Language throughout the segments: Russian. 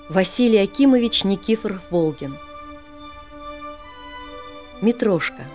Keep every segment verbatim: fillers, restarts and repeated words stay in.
Василий Акимович Никифоров-Волгин. Митрошка.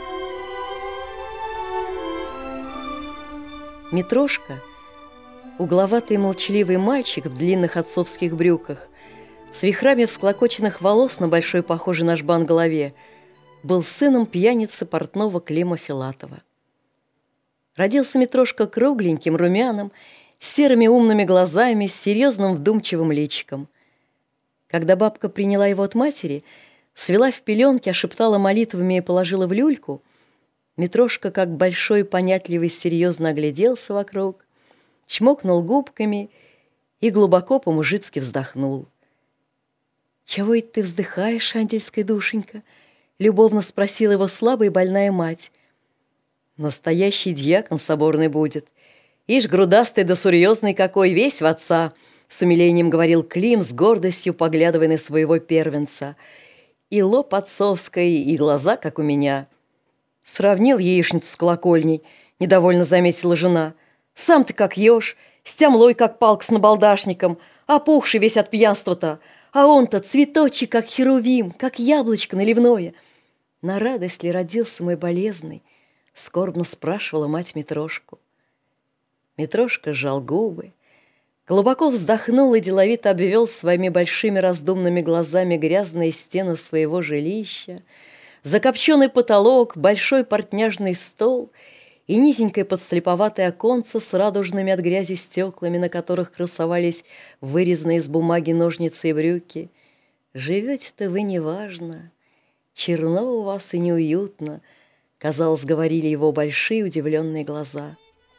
Митрошка, угловатый молчаливый мальчик в длинных отцовских брюках, с вихрами всклокоченных волос на большой, похожей на жбан голове, был сыном пьяницы портного Клима Филатова. Родился Митрошка кругленьким, румяным, с серыми умными глазами, с серьезным вдумчивым личиком. Когда бабка приняла его от матери, свела в пеленки, ошептала молитвами и положила в люльку, Митрошка, как большой, понятливый, серьезно огляделся вокруг, чмокнул губками и глубоко по-мужицки вздохнул. «Чего это ты вздыхаешь, ангельская душенька?» — любовно спросила его слабая и больная мать. «Настоящий дьякон соборный будет. Ишь, грудастый да серьезный какой, весь в отца!» — с умилением говорил Клим, с гордостью поглядывая на своего первенца. «И лоб отцовский, и глаза, как у меня». «Сравнил яичницу с колокольней», — недовольно заметила жена. «Сам ты как еж, с тямлой, как палка с набалдашником, опухший весь от пьянства-то, а он-то цветочек, как херувим, как яблочко наливное. На радость ли родился мой болезный?» — скорбно спрашивала мать Митрошку. Митрошка сжал губы, глубоко вздохнул и деловито обвел своими большими раздумными глазами грязные стены своего жилища, закопченный потолок, большой портняжный стол и низенькое подслеповатое оконце с радужными от грязи стеклами, на которых красовались вырезанные из бумаги ножницы и брюки. «Живете-то вы неважно, черно у вас и неуютно», — казалось, говорили его большие удивленные глаза.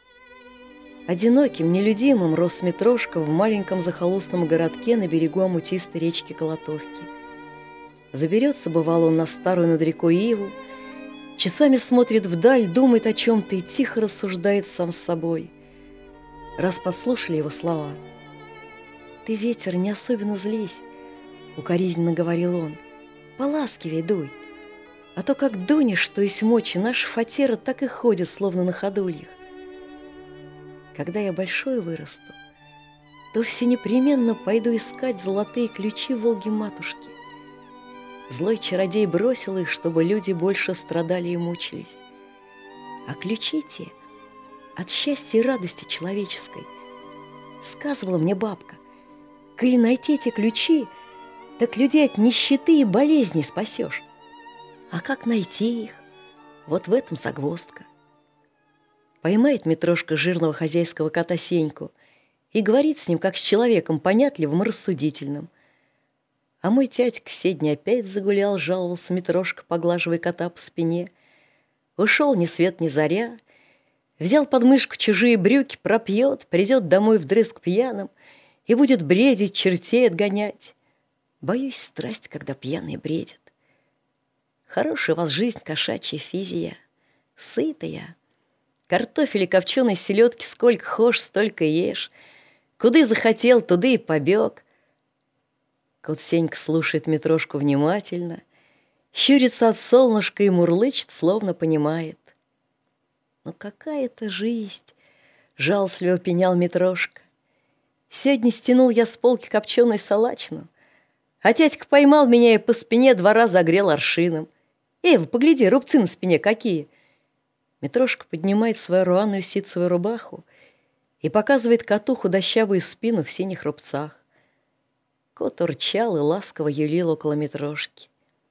Одиноким, нелюдимым рос Митрошка в маленьком захолустном городке на берегу омутистой речки Колотовки. Заберется, бывал, он на старую над рекой Иву, часами смотрит вдаль, думает о чем-то и тихо рассуждает сам с собой. Раз подслушали его слова: «Ты, ветер, не особенно злись», — укоризненно говорил он, — «поласкивей дуй, а то как дунешь, что есть мочи, наша фатера так и ходит, словно на ходульях. Когда я большой вырасту, то все непременно пойду искать золотые ключи Волги-матушки». Злой чародей бросил их, чтобы люди больше страдали и мучились. А ключи те от счастья и радости человеческой. Сказывала мне бабка, коли найти эти ключи, так людей от нищеты и болезней спасешь. А как найти их? Вот в этом загвоздка. Поймает Митрошка жирного хозяйского кота Сеньку и говорит с ним, как с человеком понятливым и рассудительным. А мой тятька седни опять загулял, жаловался Митрошка, поглаживая кота по спине. Ушел ни свет ни заря, взял под мышку чужие брюки, пропьет, придет домой вдрызг пьяным и будет бредить, чертей отгонять. Боюсь страсть, когда пьяные бредят. Хорошая у вас жизнь, кошачья физия, сытая. Картофель и копченой селедки сколько хошь, столько ешь. Куды захотел, туды и побег. Кот Сенька слушает Митрошку внимательно, щурится от солнышка и мурлычет, словно понимает. «Ну какая это жизнь!» — жалостливо пенял Митрошка. «Сегодня стянул я с полки копченую салачину, а тятька поймал меня и по спине два раза огрел аршином. Эва, погляди, рубцы на спине какие!» Митрошка поднимает свою рваную ситцевую рубаху и показывает коту худощавую спину в синих рубцах. Кот урчал и ласково юлил около Митрошки.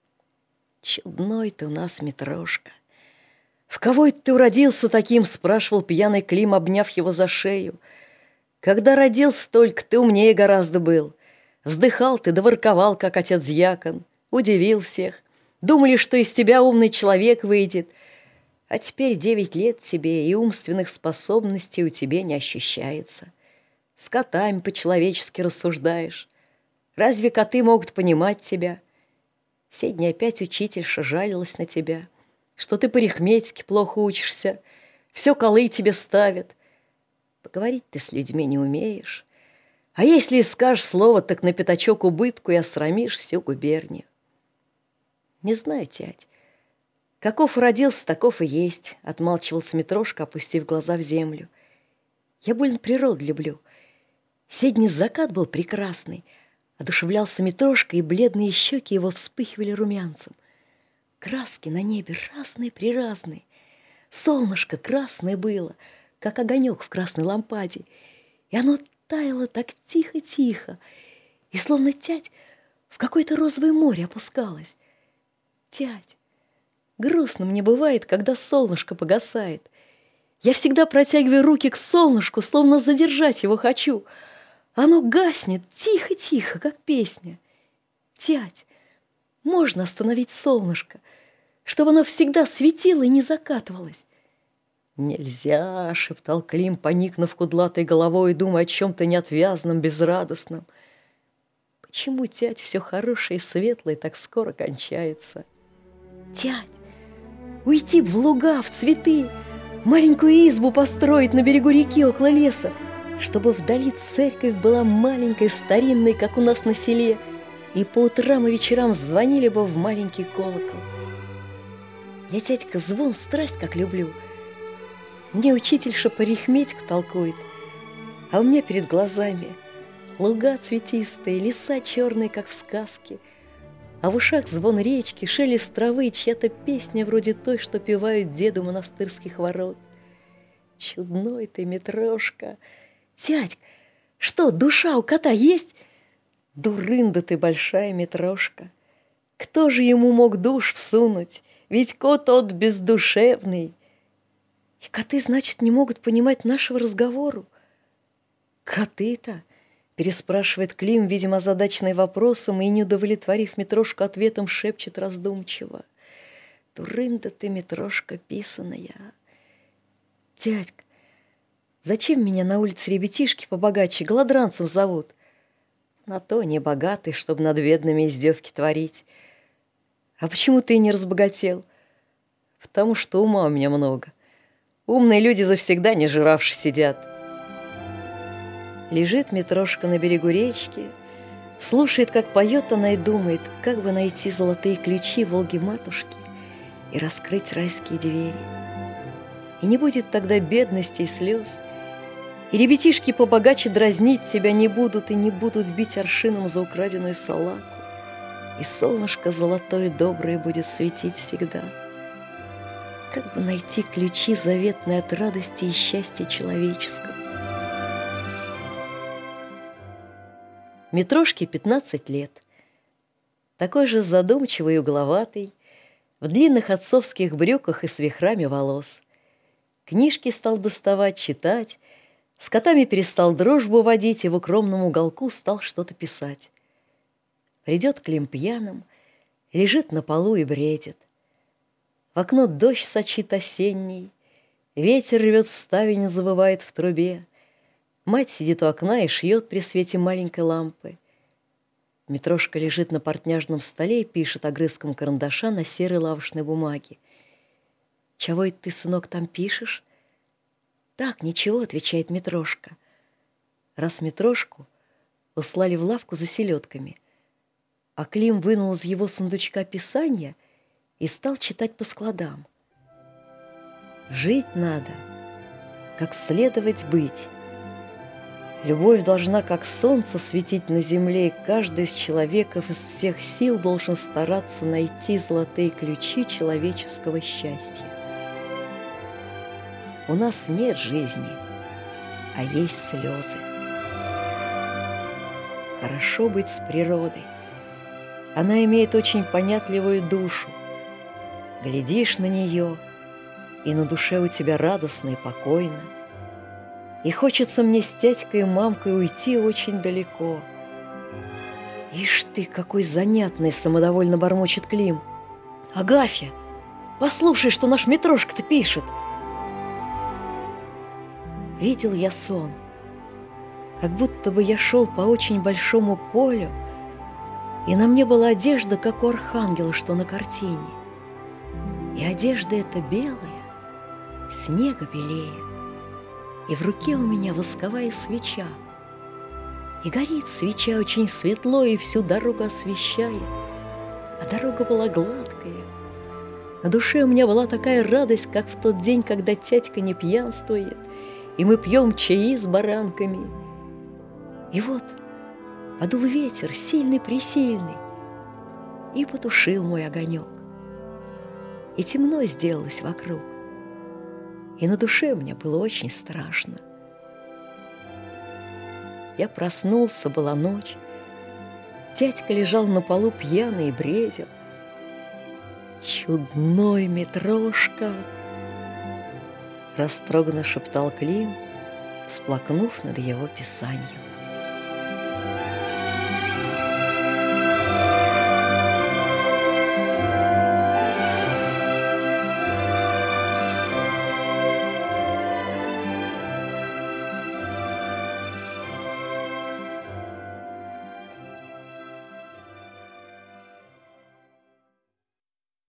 «Чудной ты у нас, Митрошка! В кого это ты уродился таким?» — спрашивал пьяный Клим, обняв его за шею. «Когда родился только, ты умнее гораздо был. Вздыхал ты да ворковал, как отец-дьякон, удивил всех. Думали, что из тебя умный человек выйдет. А теперь девять лет тебе, и умственных способностей у тебя не ощущается. С котами по-человечески рассуждаешь. Разве коты могут понимать тебя? Сегодня опять учительша жалилась на тебя, что ты по арифметике плохо учишься, все колы тебе ставят. Поговорить ты с людьми не умеешь. А если и скажешь слово, так на пятачок убытку и осрамишь всю губернию». «Не знаю, тять. Каков родился, таков и есть», — отмалчивался Митрошка, опустив глаза в землю. «Я больно природу люблю. Сегодня закат был прекрасный, Одушевлялся Митрошка, и бледные щеки его вспыхивали румянцем. Краски на небе разные-преразные. Солнышко красное было, как огонек в красной лампаде, и оно таяло так тихо-тихо, и словно тять в какое-то розовое море опускалось. Тять, грустно мне бывает, когда солнышко погасает. Я всегда протягиваю руки к солнышку, словно задержать его хочу. Оно гаснет тихо-тихо, как песня. Тять, можно остановить солнышко, чтобы оно всегда светило и не закатывалось. «Нельзя», — шептал Клим, поникнув кудлатой головой и думая о чем-то неотвязном, безрадостном. «Почему, тять, все хорошее и светлое так скоро кончается?» «Тять, уйти в луга, в цветы, маленькую избу построить на берегу реки около леса, чтобы вдали церковь была маленькой, старинной, как у нас на селе, и по утрам и вечерам звонили бы в маленький колокол. Я, тятька, звон страсть как люблю. Мне учительша по арифметику толкует, а у меня перед глазами луга цветистые, леса черные, как в сказке, а в ушах звон речки, шелест травы, чья-то песня вроде той, что певают деду монастырских ворот. Чудной ты, Митрошка! Тядь, что, душа у кота есть? Дурында ты большая, Митрошка! Кто же ему мог душ всунуть? Ведь кот тот бездушевный. И коты, значит, не могут понимать нашего разговору. Коты-то? Переспрашивает Клим, видимо, озадаченный вопросом, и, не удовлетворив Митрошку ответом, шепчет раздумчиво. Дурында ты, Митрошка, писаная. Дядька, зачем меня на улице ребятишки побогаче голодранцев зовут? На то не богатый, чтобы над бедными издевки творить. А почему ты не разбогател? Потому что ума у меня много. Умные люди завсегда не жиравши сидят. Лежит Митрошка на берегу речки, слушает, как поет она, и думает, как бы найти золотые ключи Волги-матушки и раскрыть райские двери. И не будет тогда бедности и слез, и ребятишки побогаче дразнить тебя не будут и не будут бить аршином за украденную салаку, и солнышко золотое доброе будет светить всегда. Как бы найти ключи заветные от радости и счастья человеческого? Митрошке пятнадцать лет. Такой же задумчивый и угловатый, в длинных отцовских брюках и с вихрами волос. Книжки стал доставать, читать, с котами перестал дружбу водить и в укромном уголку стал что-то писать. Придет Клим пьяным, лежит на полу и бредит. В окно дождь сочит осенний, ветер рвет ставень, завывает в трубе. Мать сидит у окна и шьет при свете маленькой лампы. Митрошка лежит на портняжном столе и пишет огрызком карандаша на серой лавочной бумаге. «Чего это ты, сынок, там пишешь?» «Так, ничего», — отвечает Митрошка. Раз Митрошку услали в лавку за селедками, а Клим вынул из его сундучка писания и стал читать по складам. «Жить надо, как следовать быть. Любовь должна, как солнце, светить на земле, и каждый из человеков из всех сил должен стараться найти золотые ключи человеческого счастья. У нас нет жизни, а есть слезы. Хорошо быть с природой. Она имеет очень понятливую душу. Глядишь на нее, и на душе у тебя радостно и покойно. И хочется мне с тятькой и мамкой уйти очень далеко. Ишь ты, какой занятный, самодовольно бормочет Клим. Агафья, послушай, что наш Митрошка-то пишет. Видел я сон, как будто бы я шел по очень большому полю, и на мне была одежда, как у архангела, что на картине. И одежда эта белая, снега белее. И в руке у меня восковая свеча. И горит свеча очень светло, и всю дорогу освещает. А дорога была гладкая. На душе у меня была такая радость, как в тот день, когда тятька не пьянствует, и мы пьем чаи с баранками. И вот Подул ветер, сильный-пресильный, и потушил мой огонек. И темно сделалось вокруг, и на душе мне было очень страшно. Я проснулся, была ночь, дядька лежал на полу пьяный и бредил. «Чудной Митрошка!» — растроганно шептал Клим, всплакнув над его писанием.